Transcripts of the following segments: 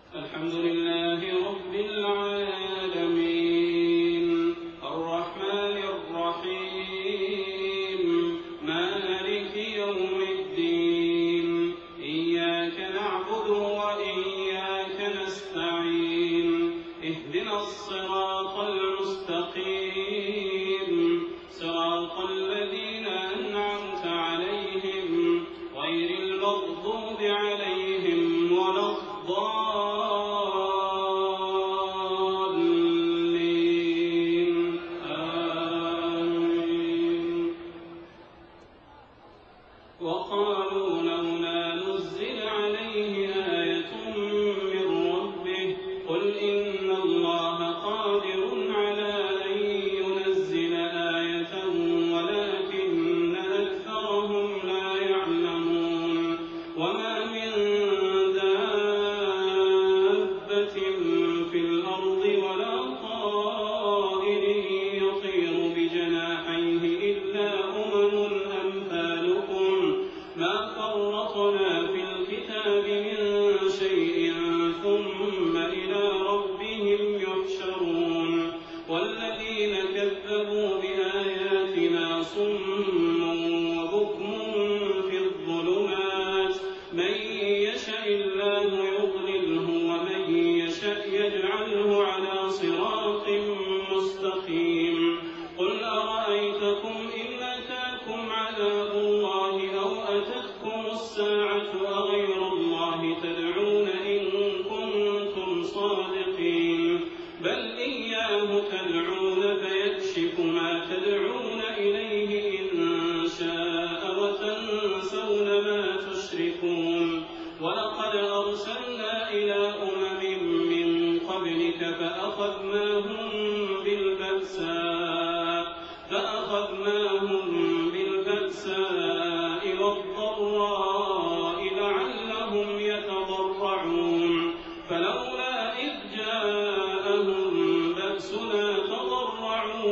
الحمد لله رب العالمين الرحمن الرحيم مالك يوم الدين إياك نعبد وإياك نستعين اهدنا الصراط المستقيم صراط الذين أنعمت عليهم غير المغضوب عليهم ولا الضالين آمين. وقالوا لولا نزل عليه آية من ربه قل إن الله قادر على أن ينزل آية ولكن أكثرهم لا يعلمون. وما من دابة في الأرض ولا طائر يطير بجناحيه إلا أمم أمثالكم ما فرطنا في الكتاب من شيء ثم إلى ربهم يحشرون. والذين كذبوا بآياتنا صم وبكم في الظلمات من يشاء الله يضلله ومن يشاء يجعله على صراط مستقيم. قل أرأيتكم إن أتاكم عذاب الله أو أتتكم الساعة أغير الله تدعون إن كنتم صادقين بل إياه تدعون فيكشف ما تدعون إليه إن شاء وتنسون ما تشركون. ولقد أرسلنا إلى أمم من قبلك فأخذناهم بالبأساء والضراء لعلهم يتضرعون. فلولا إذ جاءهم بأسنا تضرعوا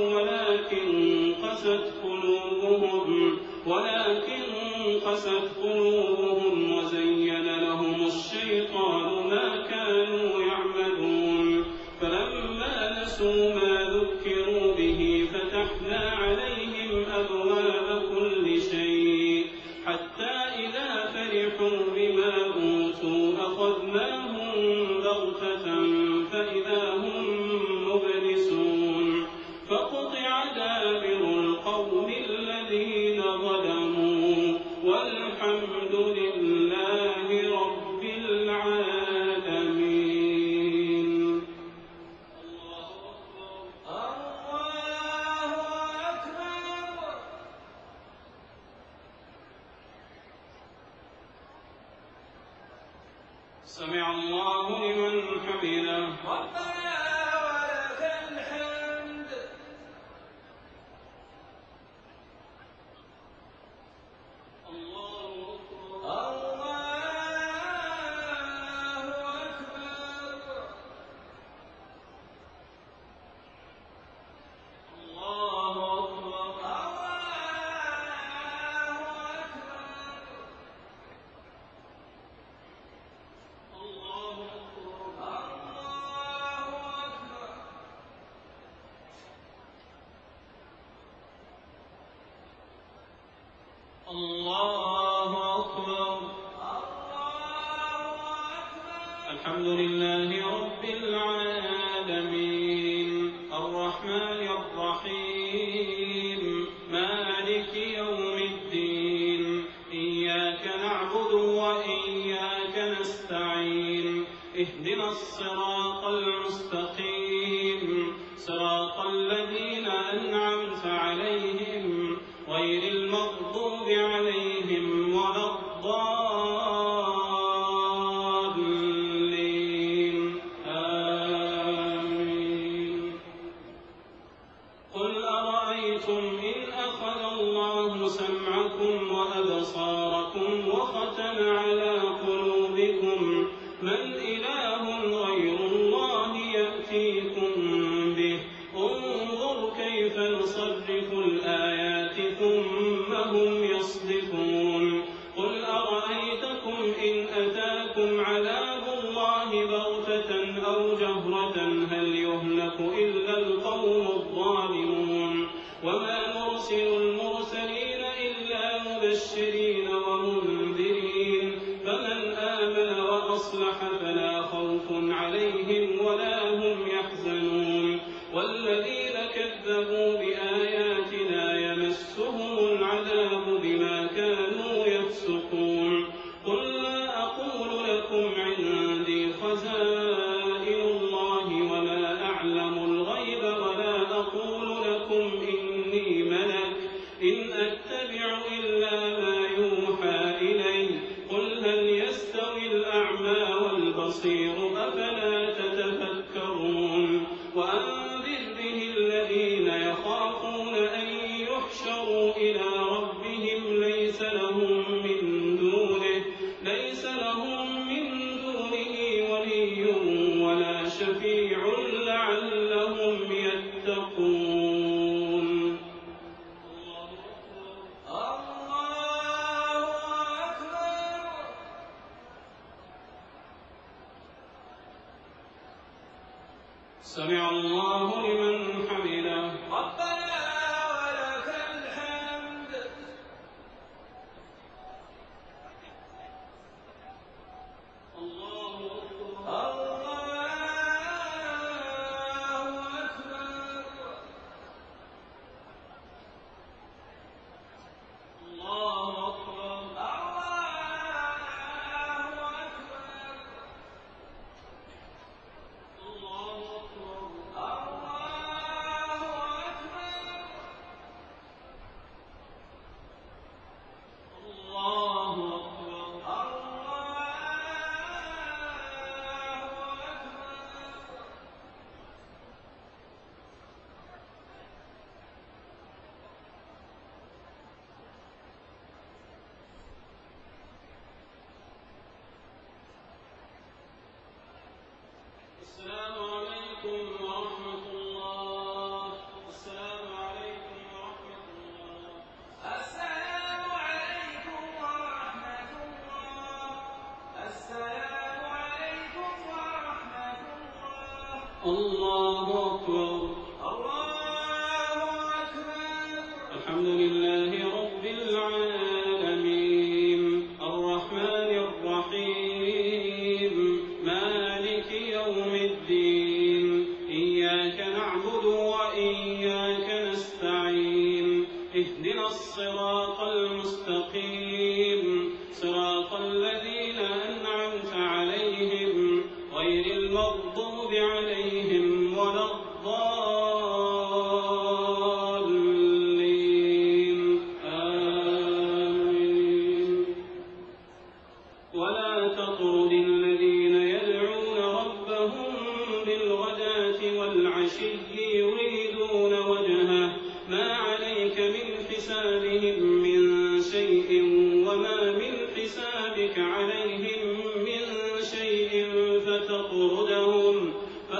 ولكن قست قلوبهم وزين لهم الشيطان ما كانوا يعملون. فلما نسوا ما ذكروا به فتحنا عليهم أبواب كل شيء حتى إذا فرحوا بما أوتوا أخذناهم بغتة فإذا هم مبلسون. فقطع دابر القوم الذين ظلموا والحمد لله رب العالمين. الله أكبر. سمع الله لمن حمده ربنا ولك الحمد. الله أكبر. الله أكبر. الحمد لله رب العالمين الرحمن الرحيم مالك يوم الدين إياك نعبد وإياك نستعين اهدنا الصراط المستقيم صراط الذين أنعمت عليهم غير المغضوب عليهم ولا الضالين آمين. قل أرأيتم إن أخذ الله سمعكم وأبصاركم وختم على قلوبكم من إله غير الله يأتيكم به انظر كيف نصرف الآيات ثم هم يصدفون. قل أرأيتكم إن أتاكم عذاب الله بغتة هل يهلك إلا القوم الظالمون وما نرسل المرسلين إلا مبشرين ومنذرين فمن آمن وأصلح فلا خوف عليهم ولا هم يحزنون والذين كذبوا بآياتنا يمسهم العذاب بما كانوا يفسقون قل لا أقول لكم عندي خزائن الله ولا أعلم الغيب ولا أقول لكم إني ملك إن أتبع إلا ما يوحى إلي قل هل يستوي الأعمى والبصير أفلا تتفكرون وأنذر به الذين يخافون أن يحشروا إلى ربهم ليس لهم من دونه ولي ولا شفيع لعلهم يتقون الله أكبر سمع الله لمن حمده ربنا ولك الحمد الله أكبر الله السلام عليكم ورحمة الله السلام عليكم ورحمة الله السلام عليكم ورحمة الله السلام عليكم ورحمة الله الله أكبر الله أكبر الحمد لله رب العالمين الرحمن الرحيم مالك يوم الدين إياك نعبد وإياك نستعين اهدنا الصراط المستقيم صراط الذين أنعمت عليهم غير المغضوب عليهم ولا الضالين آمين ولا تطرد الذين يدعون ربهم بالغداة والعشي يريدون وجهه ما عليك من حسابهم من شيء وما من حسابك عليهم من شيء فتطردهم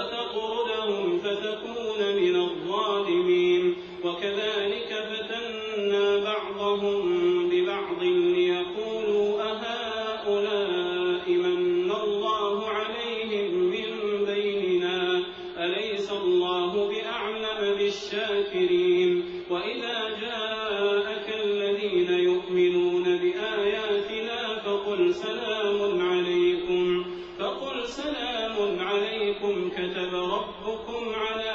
فتكون من الظالمين وكذلك فتنا بعضهم ببعض ليقولوا أهؤلاء من الله عليهم من بيننا أليس الله بأعلم بالشاكرين وإذا جاءك الذين يؤمنون بآياتنا فقل سلام عليكم كتب ربكم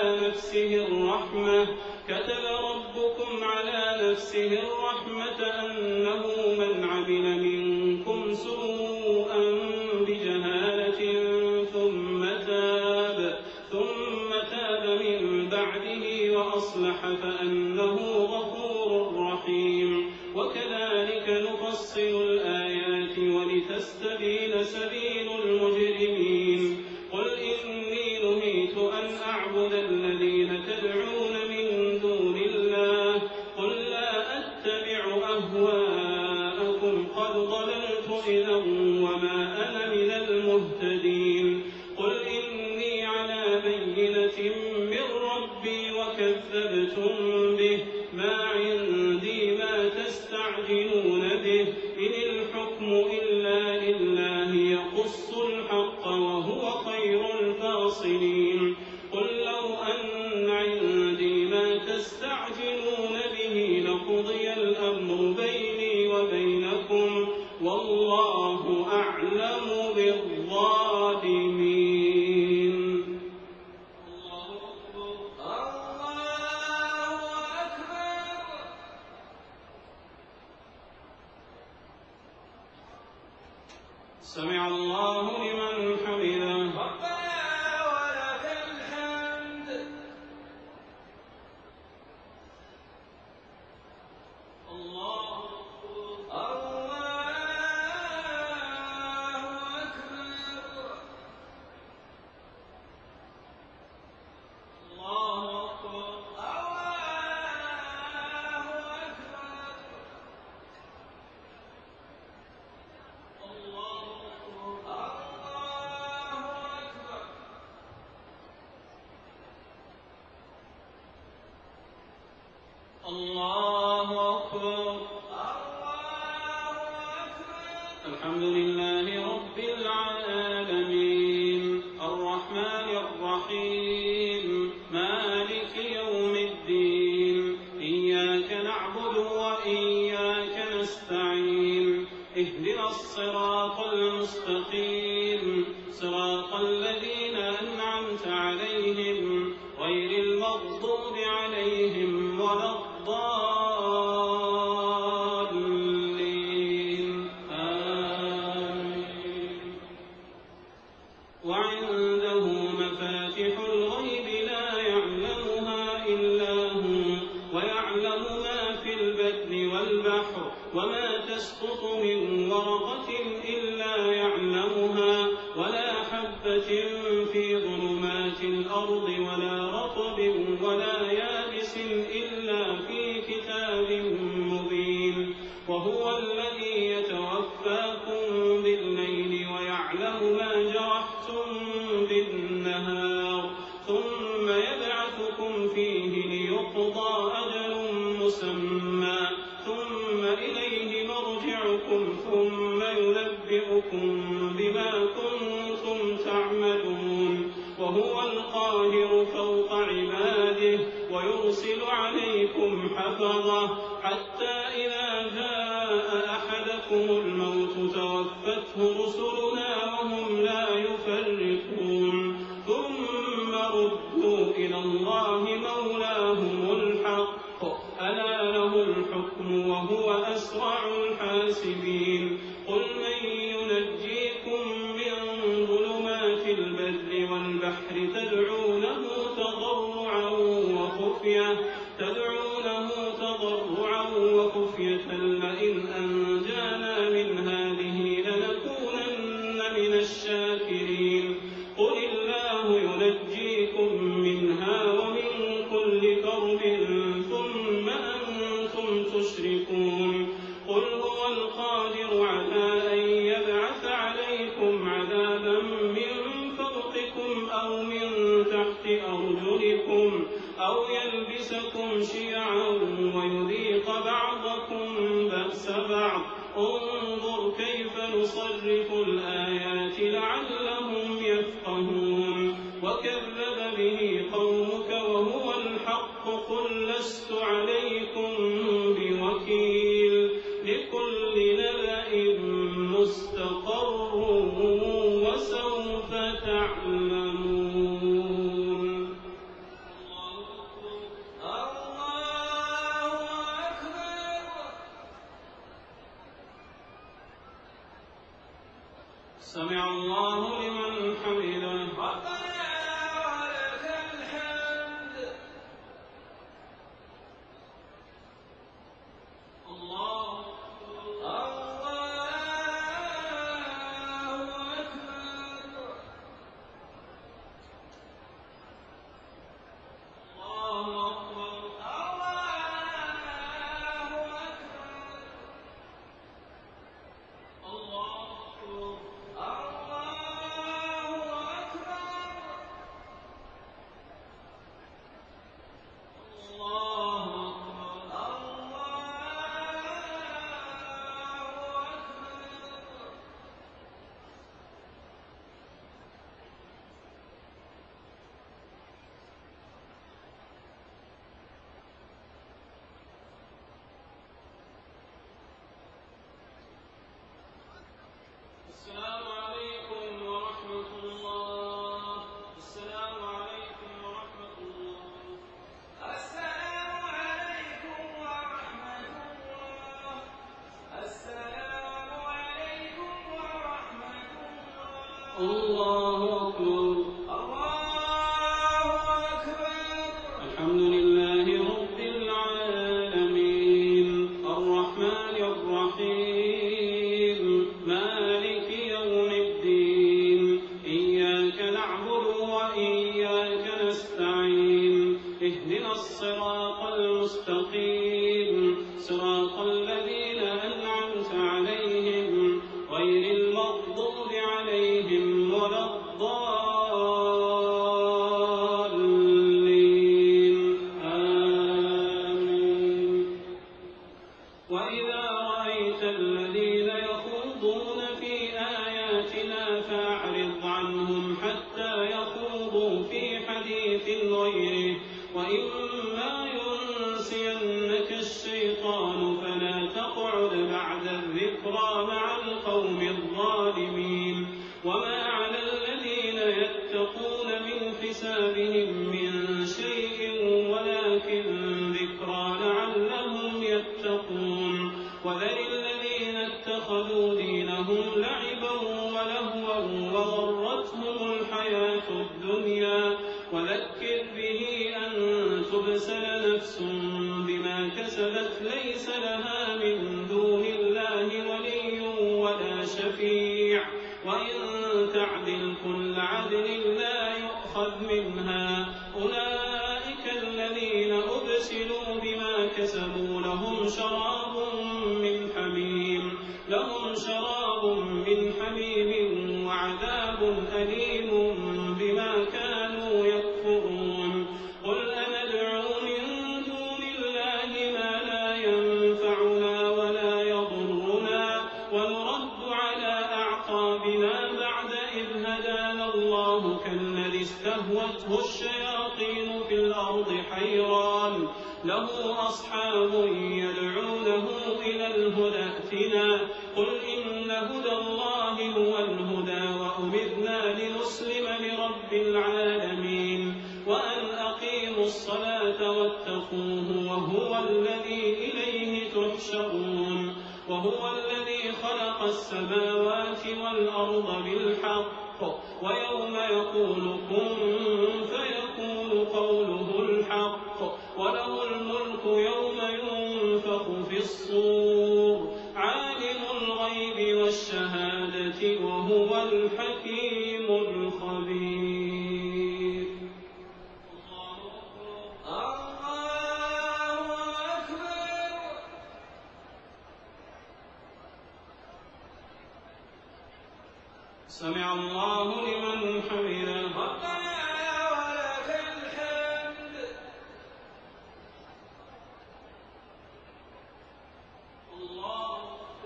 على نفسه الرحمة أنه من عمل منكم سوءا بجهالة ثم تاب من بعده وأصلح فأنه غفور رحيم وكذلك نفصل الآيات ولتستبين سبيل المجرمين قل إني نهيت أن أعبد الذين تدعون من دون الله قل لا أتبع أهواءكم قد ضللت إذا وما أنا من المهتدين قل إني على بينة من ربي وكذبتم به ما عندي ما تستعجلون به إن الحكم إلا لله يقص الحق أعلم بالظالمين. سمع الله لمن حمده. ربنا ولك الحمد. الله الله أكبر. الله أكبر. الحمد لله رب العالمين الرحمن الرحيم مالك يوم الدين إياك نعبد وإياك نستعين اهدنا الصراط المستقيم صراط الذين أنعمت عليهم غير المغضوب عليهم ولا الضالين آمين. وعنده مفاتح الغيب لا يعلمها إلا هو ويعلم ما في البر والبحر وما تسقط من ورقة إلا يعلمها ولا حبة في ظلمات الأرض ولا رطب ولا يابس إلا في كتاب مبين. وهو الذي يتوفاكم بالليل ويعلم ما جرحتم بالنهار ثم يبعثكم فيه ليقضى أجل مسمى ثم إليه مرجعكم ثم ينبئكم بما كنتم تعملون. وهو القاهر فوق عباده ويرسل عليكم حفظه حتى إذا جاء أحدكم الموت توفته رسلنا وهم لا يفرطون. ثم ردوا إلى الله مولاهم الحق ألا له الحكم وهو أسرع الحاسبين. قل من ينجيكم من ظلمات البر والبحر تضرعا وخفية لئن أنجانا من هذه لنكونن من الشاكرين. قل الله ينجيكم منها ومن كل كرب ثم أنتم تشركون. قل هو القادر على أن يبعث عليكم عذابا من فوقكم أو من تحت أرجلكم أو يلبسكم شيعا ويذيق بعضكم بأس بعض. انظر كيف نصرف الآيات لعلهم يفقهون. وكذب به قومك وهو الحق قل لست عليكم بوكيل. لكل نبأ مستقر وسوف تعلمون. الله أكبر. سمع الله لمن حمده. ربنا ولك الحمد. الله أكبر. الله أكبر. الله أكبر. الحمد لله رب العالمين الرحمن الرحيم مالك يوم الدين إياك نعبد وإياك نستعين اهدنا الصراط المستقيم صراط الذين أنعمت عليهم غير المغضوب عليهم ولا الضالين آمين. وإذا رأيت الذين يخوضون في آياتنا فأعرض عنهم حتى يخوضوا في حديث غيره وإما ينسينك الشيطان فلا تقعد بعد الذكرى مع القوم الظالمين. وما على الذين يتقون من حسابهم من شيء ولكن ذكرى لعلهم يتقون. وذر الذين اتخذوا دينهم لعبا ولهوا وغرتهم الحياة الدنيا وذكر به أن تبسل نفس بما كسبت ليس لها من دون الله ولي ولا شفيع وإن تعدل كل عدل لا يؤخذ منها. أولئك الذين أبسلوا بما كسبوا لهم شراب من حميم وعذاب أليم بما كانوا يكفرون. قل أندعو من دون الله ما لا ينفعنا ولا يضرنا ونرد على أعقابنا بعد إذ هدانا الله كالذي استهوته الشياطين في الأرض حيران له أصحاب يدعونه إلى الهدى ائتنا. قل إن هدى الله هو الهدى وأمرنا لنسلم لرب العالمين وأن أقيموا الصلاة واتقوه وهو الذي إليه تحشرون. وهو الذي خلق السماوات والأرض بالحق ويوم يقول كن فيكون قوله الحق وله الملك يوم ينفخ في الصور عالم الغيب والشهادة وهو الحكيم الخبير. الله أكبر. سمع الله لمن حمده. ربنا ولك الحمد. الله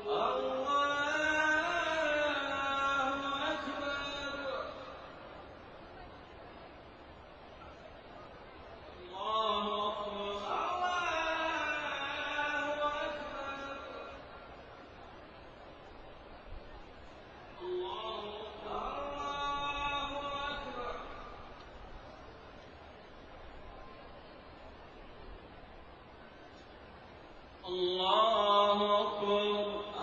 أكبر. الله أكبر.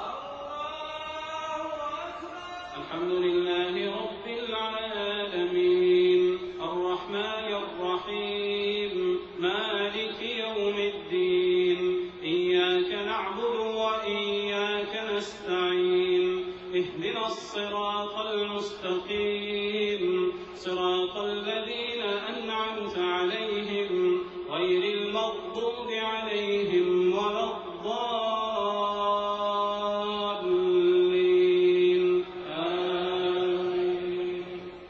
الحمد لله رب العالمين الرحمن الرحيم مالك يوم الدين إياك نعبد وإياك نستعين اهدنا الصراط المستقيم صراط الذين أنعمت عليهم غير المغضوب عليهم ولا الضالين آمين.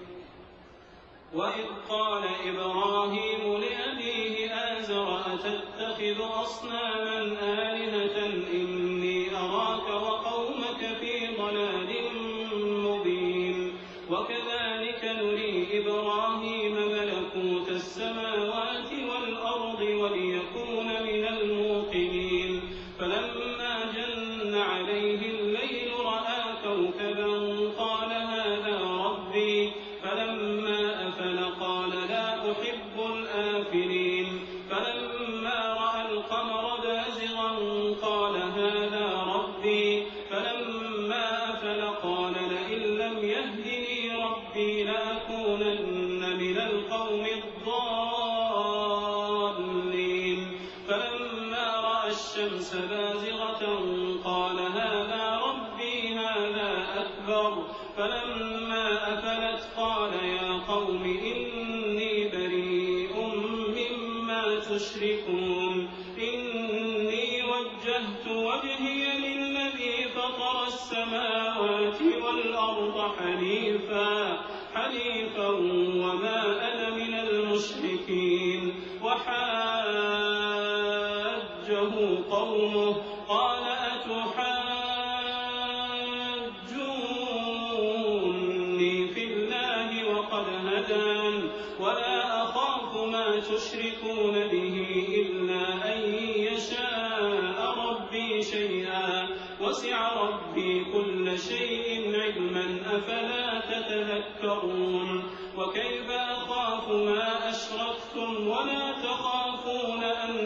وإذ قال إبراهيم لأبيه آزر أتتخذ أصناما آلهة إني أراك وقومك في ضلال مبين. وكذلك نري إبراهيم ملكوت السماوات والأرض وليكون من الموقنين. فلما جن عليه الليل رأى كوكبا قال هذا ربي فلما أفل قال لا أحب الآفلين. فلما رأى القمر بازغا ربي لأكونن من القوم الضالين فلما رأى الشمس بازغة قال هذا ربي هذا أكبر فلما أفلت قال يا قوم إني بريء مما تشركون إني وجهت وجهي للذي فطر السماوات والأرض حنيفا وما أنا من المشركين وحاجه قومه قال أتحاجوني في الله وقد هدان ولا أخاف ما تشركون به إلا أن يشاء ربي شيئا وسع ربي كل شيء علما أفلا تتذكرون وكيف أخاف ما أشركتم ولا تخافون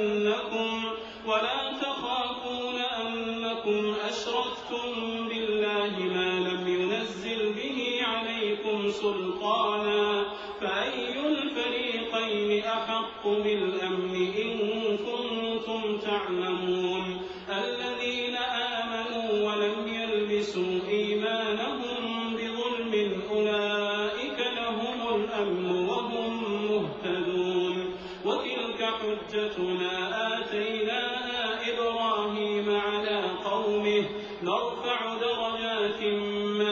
أنكم أشركتم بالله ما لم ينزل به عليكم سلطانا فأي الفريقين أحق بالأمن إن كنتم تعلمون الذين آمنوا ولم يلبسوا إيمانهم بظلم أولئك لهم الأمن وهم مهتدون وتلك حجتنا آتيناها إبراهيم على قومه نرفع درجات من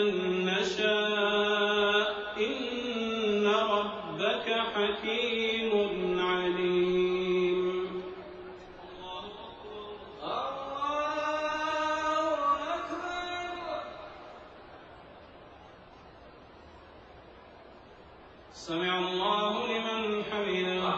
نشاء إن ربك حكيم عليم سمع الله لمن حمده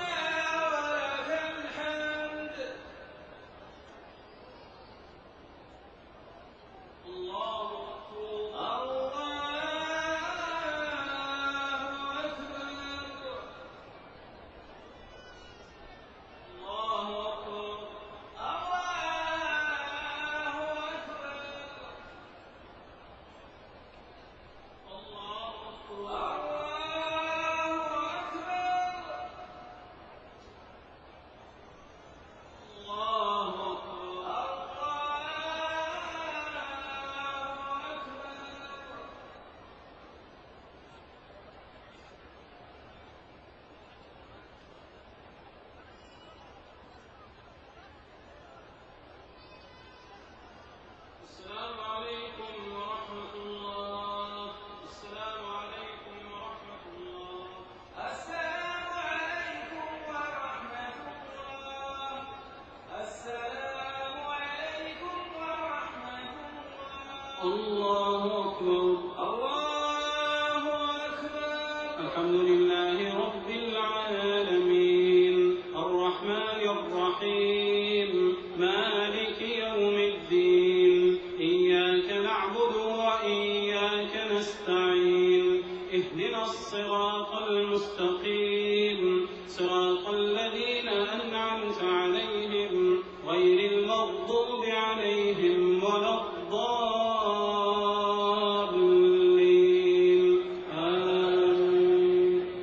الله أكبر الله أكبر الحمد لله رب العالمين الرحمن الرحيم مالك يوم الدين إياك نعبد وإياك نستعين اهدنا الصراط المستقيم صراط الذين أنعمت عليهم غير المغضوب عليهم ولا الضالين آمين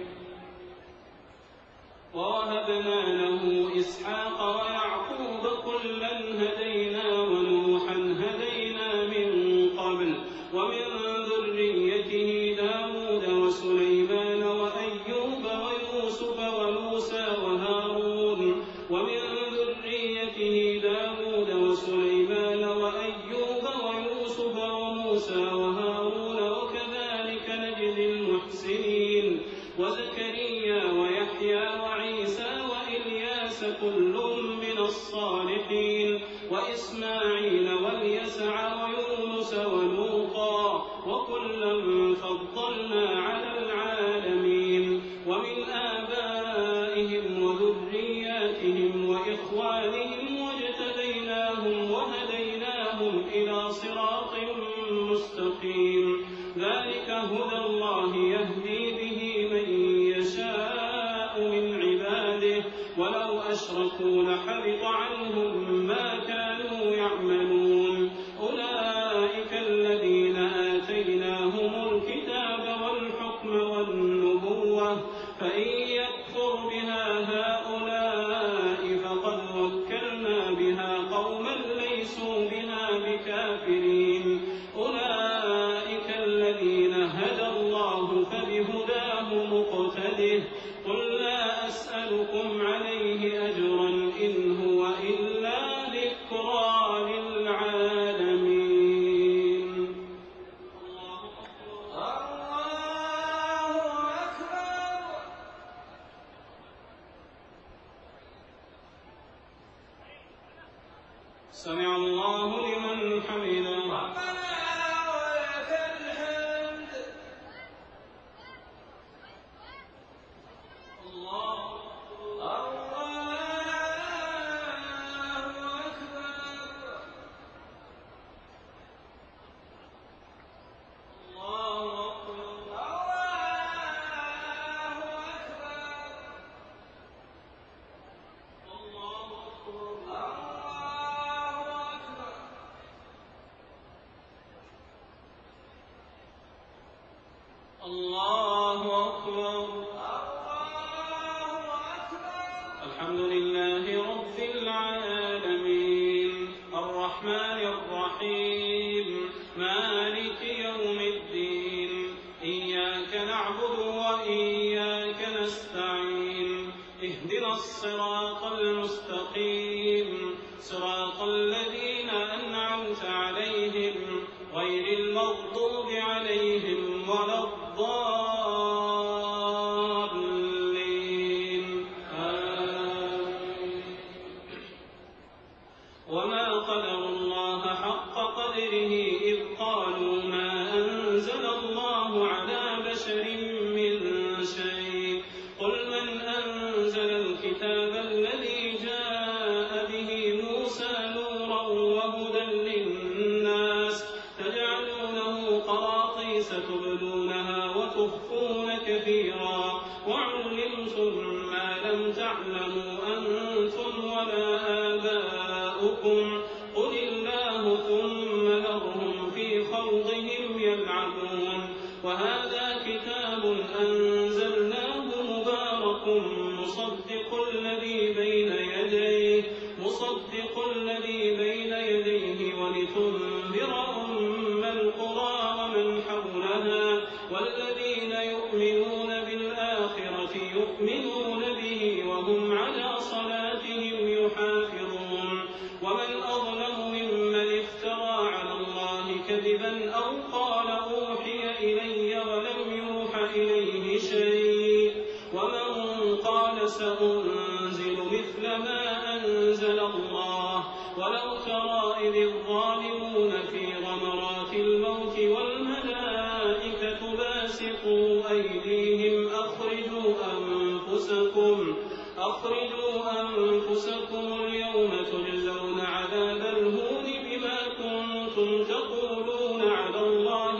ووهبنا له إسحاق ويعقوب كلا هدينا ونوحا هدينا من قبل ومن ذريته داود وسليمان وأيوب ويوسف وموسى وهارون ومن ذريته داود وسليمان وأيوب ويوسف وموسى وهارون وكذلك نجزي المحسنين وزكريا ويحيى وعيسى وإلياس كل من الصالحين وإسماعيل واليسع ويونس ولوطا وكلا فضلنا على العالمين ومن آبائهم وذرياتهم وإخوانهم واجتبيناهم وهديناهم إلى صراط مستقيم ذلك هدى الله يهدي به من يشاء من عباده ولو أشركوا لحبط عنهم ما كانوا يعملون أولئك الذين آتيناهم الكتاب والحكم فإن يكفر بها هؤلاء فقد وكلنا بها قوما ليسوا بها بكافرين أولئك الذين هدى الله فبهداه مقتده قل لا أسألكم عليه أجرا إن هو إلا ذكرى للعالمين. الله أكبر. سمع الله لمن حمده. ربنا ولك الحمد. الله الله أكبر. الحمد لله رب العالمين الرحمن الرحيم مالك يوم الدين إياك نعبد وإياك نستعين اهدنا الصراط المستقيم صراط الذين أنعمت عليهم غير المغضوب عليهم ولا الضالين آمين. وما قدروا الله حق قدره إذ قالوا ما أنزل الله على بشر من شيء قل من أنزل الكتاب الذي جاء به موسى نورا وهدى للناس تجعلونه قراطيس تبدونها وتخفون كثيرا وعلمتم ما لم تعلموا أنتم ولا آباؤكم قل الله ثم ذرهم في خوضهم يلعبون. وهذا كتاب أنزلناه مبارك مصدق الذي بين يديه ولتنذر أم القرى ومن حولها والذين يؤمنون بالآخرة يؤمنون به وهم على صلاتهم يحافظون. ومن أظلم ممن افترى على الله كذبا أو قال أوحي إلي ولم يوح إليه شيء ومن قال سأنزل مثل ما أنزل الله. ولو ترى إذ الظالمون في غمرات الموت والملائكة باسطوا أيديهم أخرجوا أنفسكم اليوم تجزون عذاب الهون بما كنتم تقولون على الله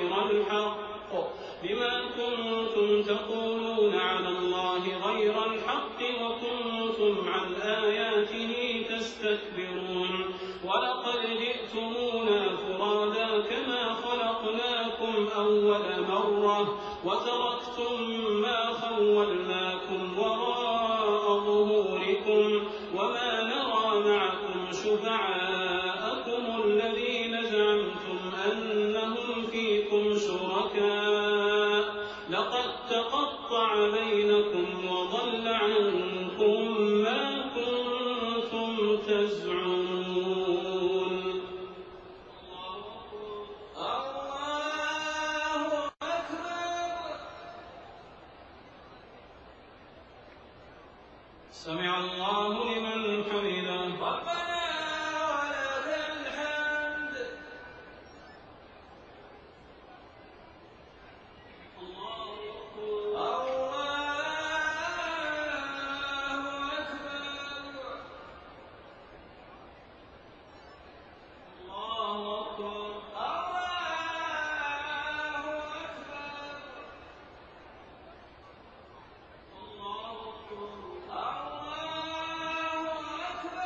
غير الحق وكنتم عن آياته تستكبرون. ولقد جئتمونا فرادا كما خلقناكم أول مرة وتركتم ما خولناكم وراء ظهوركم وما نرى معكم شفعاءكم الذين زعمتم أنهم فيكم شركاء لقد تقطع بينكم وضل عنكم ما كنتم تزعمون. الله أكبر. سمع الله لمن حمده. ربنا ولك الحمد. الله أكبر.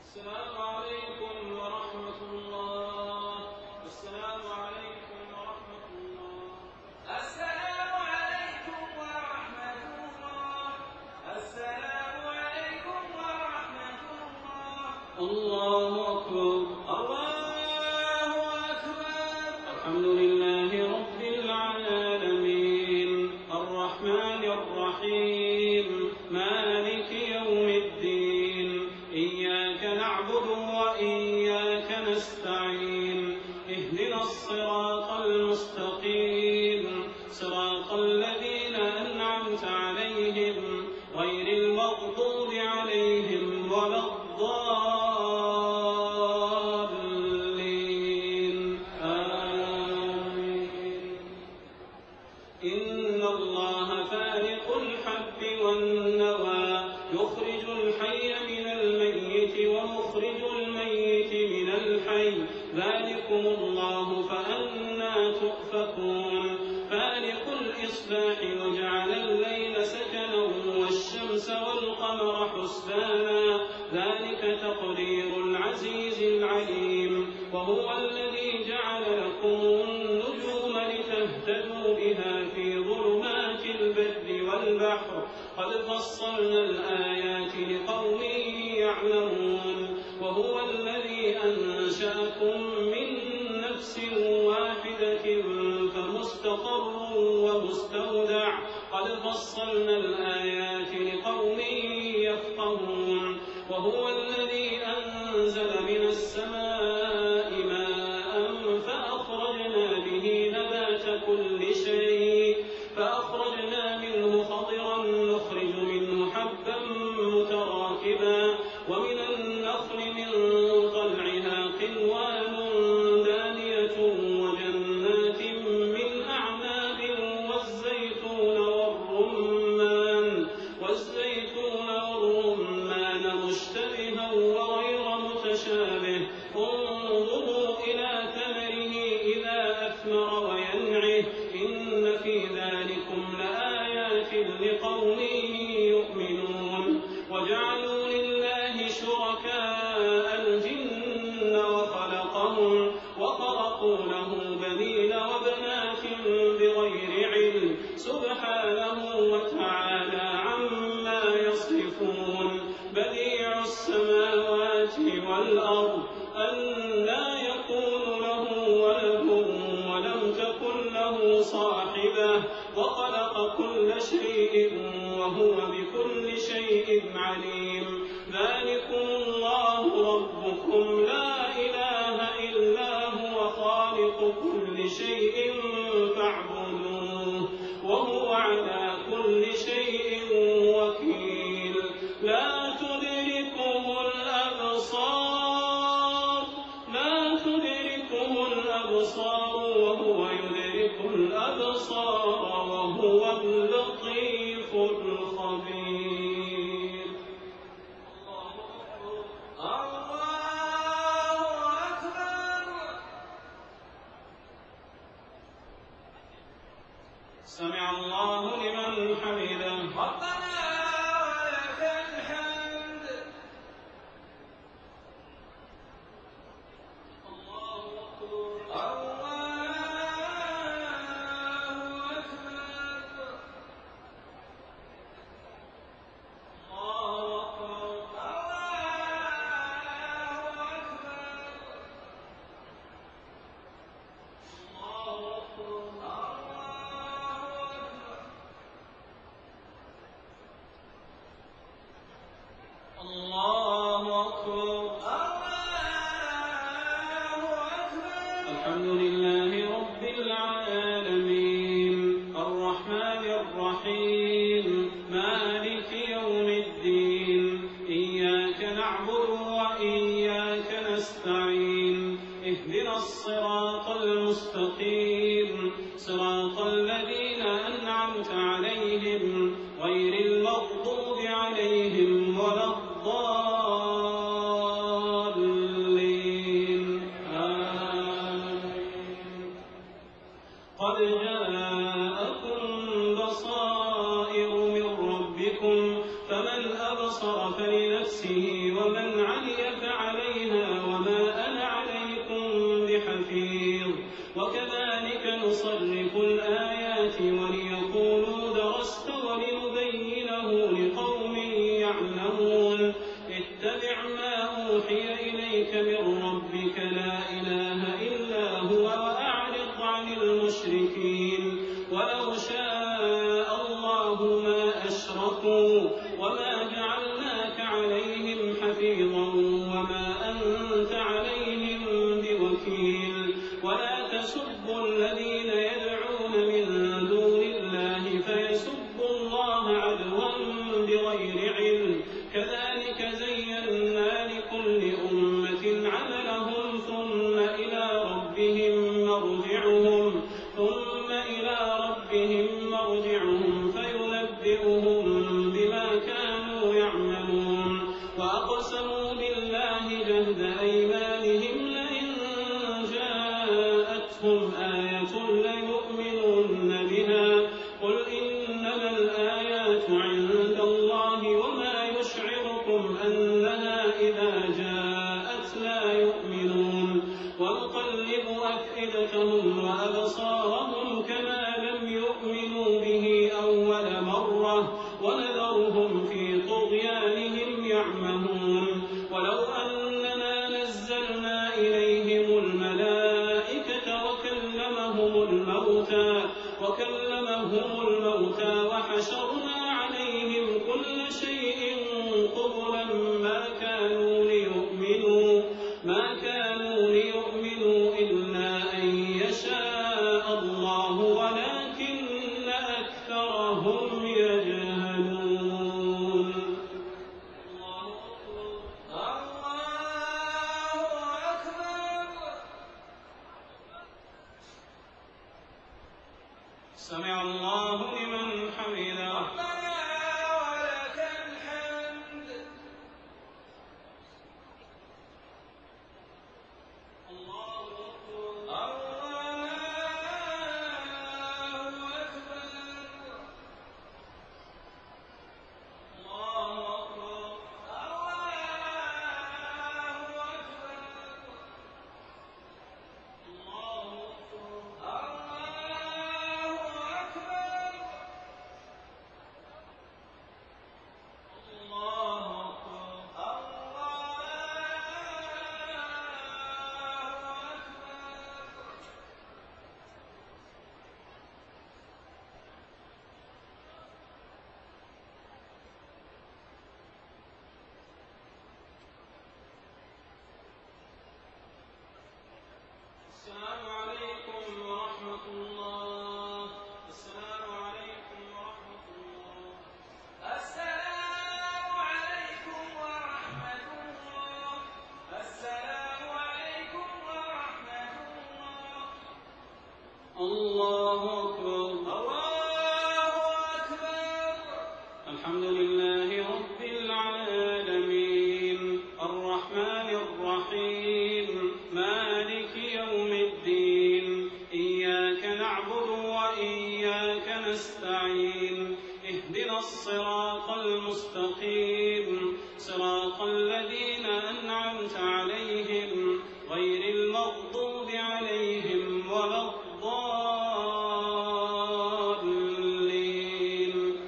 السلام عليكم ورحمة الله. السلام عليكم ورحمة الله. السلام عليكم ورحمة الله. السلام عليكم ورحمة الله. الله أكبر. الله أكبر. الحمد لله رب العالمين الرحمن الرحيم مالك يوم الدين إياك نعبد وإياك نستعين اهدنا الصراط المستقيم صراط الذين أنعمت عليهم غير المغضوب عليهم ولا الضالين آمين. إن الله فالق الحب والنوى يخرج الحي من الميت ومخرج الميت من الحي ذلكم الله فأنى تؤفكون. فالق الإصباح وجعل الليل سكنا والشمس والقمر حسبانا ذلك تقدير العزيز العليم. وهو الذي جعل لكم النجوم لتهتدوا بها في ظلمات البر والبحر قد فصلنا الآيات لقوم يعلمون. وهو الذي أنشأكم من نفس واحدة فمستقر ومستودع قد فصلنا الآيات لقوم يفقهون. وهو الذي أنزل من السماء ماء فأخرجنا به نبات كل شيء فأخرجنا منه خضرا نخرج منه حبا متراكبا ومن النخل من طلعها قنوان دانية وجنات من أعناب والزيتون والرمان مشتبها وغير متشابه انظروا إلى ثمره إذا أثمر وينعه إن في ذلكم لآيات لقوم يؤمنون. وجعلوا لله شركاء الجن وخلقوا له بنين وبنات بغير علم سبحانه وتعالى عما يصفون. بديع السماوات والأرض أنى يكون له ولد ولم تكن له صاحبة وخلق كل شيء وهو بكل شيء عليم. ذلكم الله ربكم لا إله إلا هو خالق كل شيء فاعبدوه وهو على كل شيء وكيل. لا تدركه الأبصار وهو يدرك الأبصار وهو اللطيف الخبير. الله أكبر. سمع الله لمن حمده. ربنا ولك الحمد. الله أكبر. الله أكبر. الله أكبر. الله أكبر. الحمد لله رب العالمين الرحمن الرحيم مالك يوم الدين إياك نعبد وإياك نستعين اهدنا الصراط المستقيم صراط الذين أنعمت عليهم غير المغضوب عليهم ولا الضالين آمين. قد جاءكم بصائر من ربكم فمن أبصر فلنفسه لنفسه ومن علي فعليها وما أنا عليكم بحفيظ وكذلك نصرف الآيات وليقولوا درست ولنبينه لقوم يعلمون اتبع ما أوحي إليك من ربك لا إله إلا هو وأعرض عن المشركين ولو شاء الله ما أشركوا وما جعلناك عليهم حفيظا وما أنت عليهم بوكيل ولا تسبوا الذين يدعون من دون الله فيسبوا الله عدوا بغير علم كذلك زينا لكل أمة عملهم ثم إلى ربهم مرجعهم فينبئهم بما كانوا يعملون وأقسموا بالله جهد أيمانهم لئن جاءتهم آية ليؤمنن بها قل إنما الآيات عند الله وما يشعركم أنها إذا جاءت لا يؤمنون ونقلب أفئدتهم وأبصارهم كما لم يؤمنوا به أول مرة ونذرهم في طغيانهم يعمهون ولو أننا نزلنا إليهم الملائكة وكلمهم الموتى وحشرنا عليهم كل شيء قبلا ما كانوا ليؤمنوا إلا أن يشاء الله ولكن أكثرهم يجهلون سمع الله لمن حمده ربنا ولك الحمد الله أكبر الله أكبر الله أكبر السلام عليكم ورحمة الله. السلام عليكم ورحمة الله. السلام عليكم ورحمة الله. السلام عليكم ورحمة الله. الله أكبر. الله أكبر. الحمد لله رب العالمين الرحمن الرحيم مالك يوم الدين إياك نعبد وإياك نستعين اهدنا الصراط المستقيم صراط الذين أنعمت عليهم غير المغضوب عليهم ولا الضالين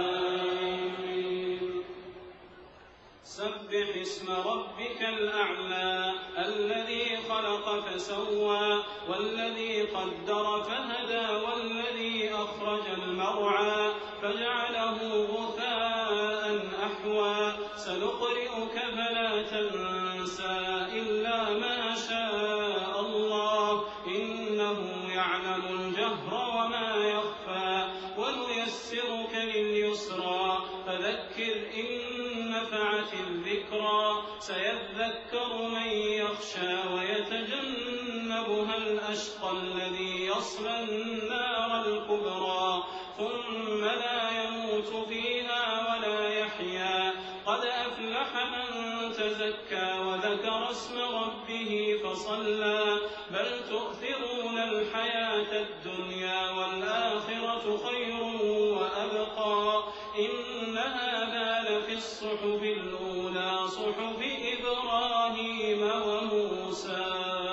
آمين. سبح اسم ربك الأعلى الذي خلق فسوى والذي قدر فهدى والذي أخرج المرعى فجعله غثاء أحوى سنقرئك فلا تنسى إلا ما شاء الله إنه يعلم الجهر وما يخفى ونيسرك لليسرى فذكر إن نفعت الذكرى سيذكر من يخشى ويتجنبها الأشقى الذي يصلى النار الكبرى ثم لا يموت فيها ولا يحيا قد أفلح من تزكى وذكر اسم ربه فصلى بل تؤثرون الحياة الدنيا والآخرة خير وأبقى إن هذا لفي الصحف الأولى على صحف إبراهيم وموسى.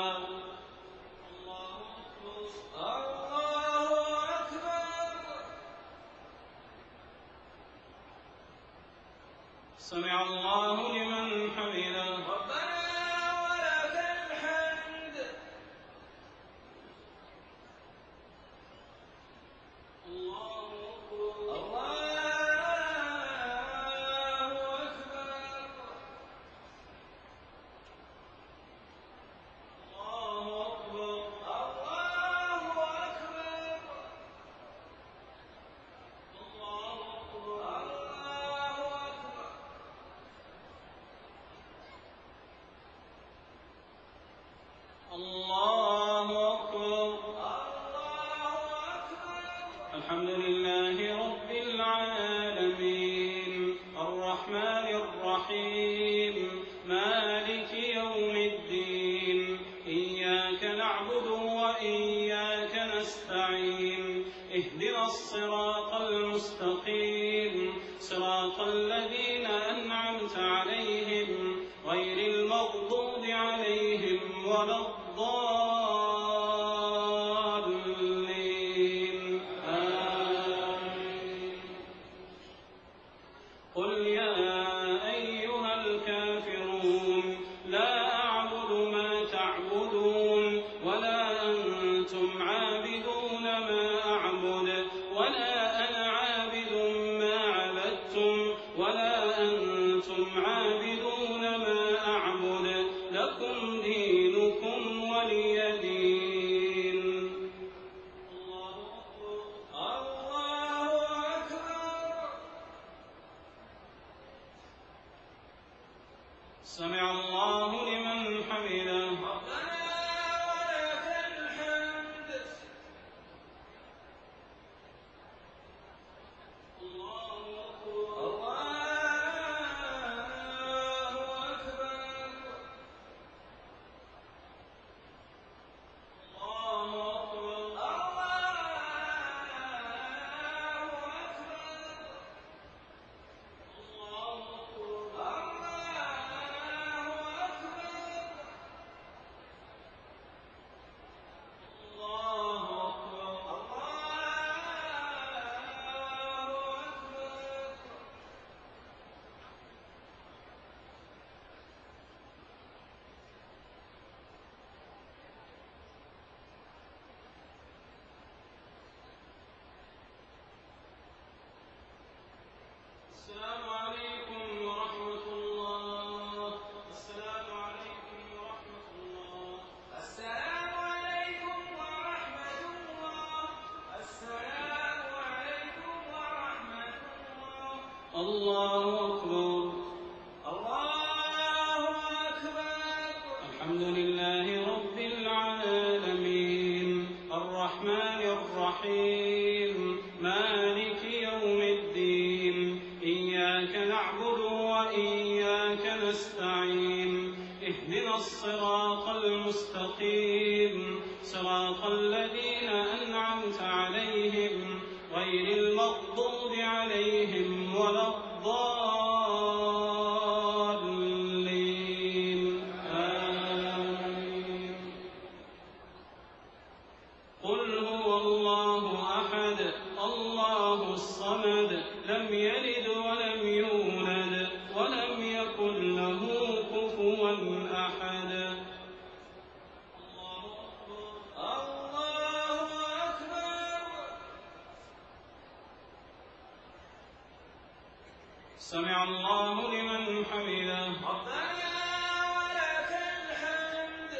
سمع الله لمن حمده. ربنا ولك الحمد. الله أكبر. الله أكبر. الحمد لله رب العالمين الرحمن الرحيم مالك يوم الدين إياك نعبد وإياك نستعين اهدنا الصراط المستقيم صراط الذين أنعمت عليهم غير المغضوب عليهم ولا الضالين آمين. قل يا أيها الكافرون لا أعبد ما تعبدون ولا أنتم عابدون ما أعبد ولا أنا عابد ما عبدتم ولا أنتم عابدون ما أعبد لكم دينكم ولي دين. الله أكبر. سمع الله لمن حمده. السلام عليكم ورحمة الله. السلام عليكم ورحمة الله. السلام عليكم ورحمة الله. السلام عليكم ورحمة الله. الله أكبر. الله أكبر. الحمد لله رب العالمين الرحمن الرحيم مالك يوم الدين إياك نعبد وإياك نستعين اهدنا الصراط المستقيم صراط الذين أنعمت عليهم غير المغضوب عليهم ولا الضالين آمين. قل هو الله أحد الله الصمد لم يلد ولم يولد ولم يكن له كفوا أحد. الله أكبر. سمع الله لمن حمده. ربنا ولك الحمد.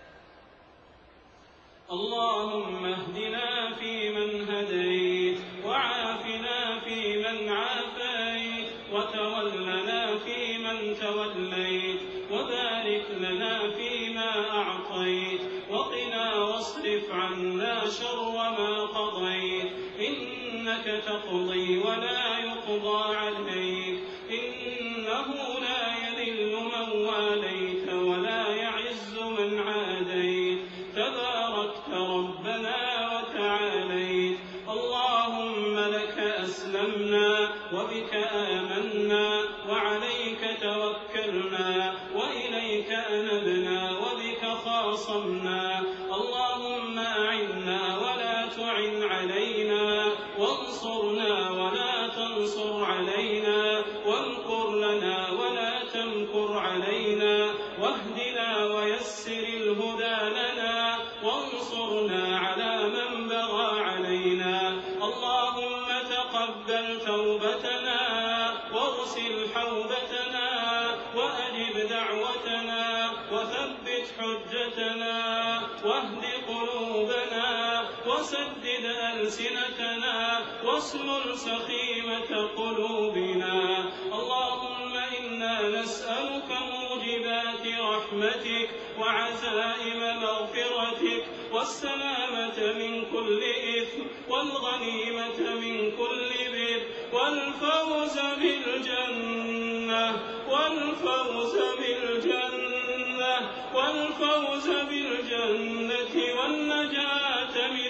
اللهم اهدنا فيمن هديت وعافنا فيمن عافيت وتولنا فيمن توليت وبارك لنا فيما أعطيت وقنا واصرف عنا شر ما قضيت إنك تقضي ولا يقضى عليك إنه لا يذل من واليت ولا يعز من عاديت تباركت ربنا وتعاليت. اللهم لك أسلمنا وبك آمنا وعليك توكلنا جانبنا وبك خاصمنا. اللهم أعنا ولا تعن علينا، وانصرنا ولا تنصر علينا، وامكر لنا ولا تمكر علينا، واهدنا ويسر الهدى لنا، وانصرنا على من بغى علينا. اللهم تقبل توبتنا، واغسل حوبتنا، وأجب دعوتنا، وثبت حجتنا، واهد قلوبنا، وسدد ألسنتنا، واسلل سخيمة قلوبنا. اللهم إنا نسألك موجبات رحمتك وعزائم مغفرتك، والسلامة من كل إثم، والغنيمة من كل بر، والفوز بالجنة، والفوز بالجنة، والفوز بالجنة، والنجاة من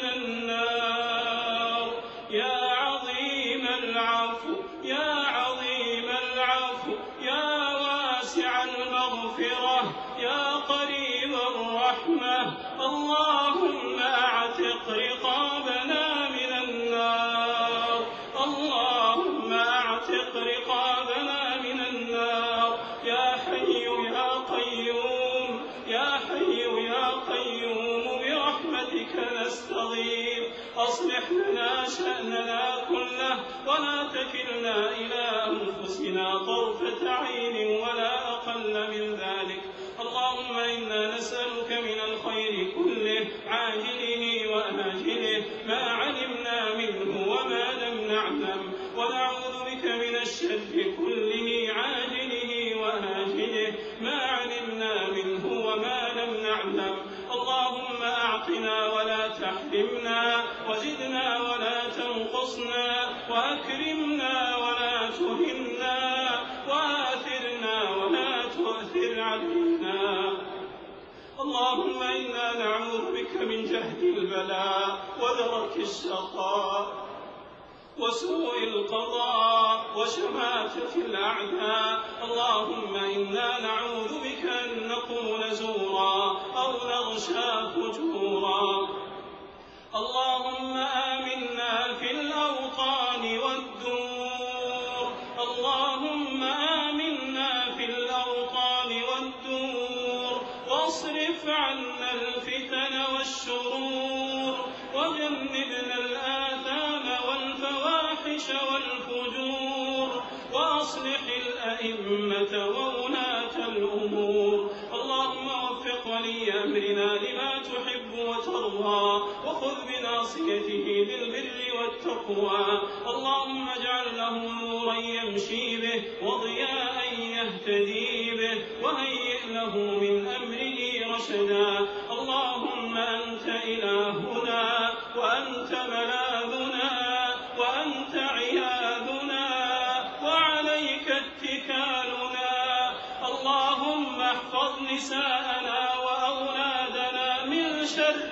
النار. يا عظيم العفو، يا عظيم العفو، يا واسع المغفرة، يا قريب الرحمة. اللهم أعتق رقابنا من النار، اللهم أعتق رقابنا من النار. يا حي يا قيوم، يا حي يا قيوم، برحمتك نستغيث. أصلح لنا شأننا كله، ولا تكلنا إلى أنفسنا طرفة عين ولا أقل من ذلك. اللهم إنا نسألك من الخير كله عاجله وآجله، ما علمنا منه وما لم نعلم، ونعوذ بك من الشر كله عاجله وآجله، ما علمنا منه وما لم نعلم. اللهم أعطنا ولا تحرمنا، وزدنا ولا تنقصنا، وأكرمنا ولا تهنا، وآثرنا ولا تؤثر علينا. اللهم إنا نعوذ بك من جهد البلاء، ودرك الشقاء، وسوء القضاء، وشماتة الأعداء. اللهم إنا نعوذ بك أن نقول زورا أو نغشى فجورا. اللهم آمنا في الأوطان والدور، اللهم آمنا في الأوطان والدور، واصرف عنا الفتن والشرور، وجنبنا الآثام والفواحش والفجور، وأصلح الأئمة وولاة الأمور. اللهم وفق ولي أمرنا لما تحب وترضى، وخذ بناصيته للبر والتقوى. اللهم اجعل له نورا يمشي به، وضياء يهتدي به، وهيئ له من أمره رشدا. اللهم أنت إلهنا، وأنت ملاذنا، وأنت عياذنا، وعليك اتكالنا. اللهم احفظ نساءنا وأولادنا من شر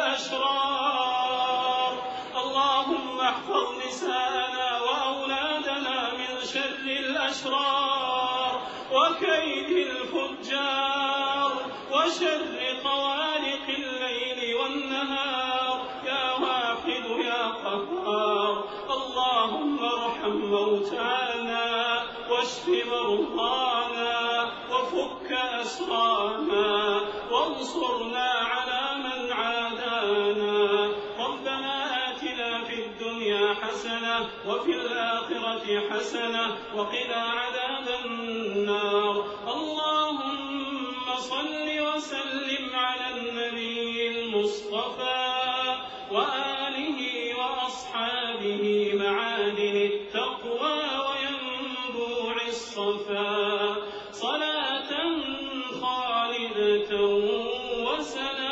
الأشرار. اللهم احفظ نساءنا وأولادنا من شر الأشرار، وكيد الفجار، وشر طوارق الليل والنهار، يا واحد يا قهار. اللهم ارحم موتانا، واشف مرضانا، وفك أسرانا، وانصرنا على من عادانا. ربنا آتنا في الدنيا حسنة، وفي الآخرة حسنة، وقنا عذاب النار. اللهم صل وسلم على النبي المصطفى وآله وأصحابه معادن التقوى وينبوع الصفا، صلاة خالدة وسلام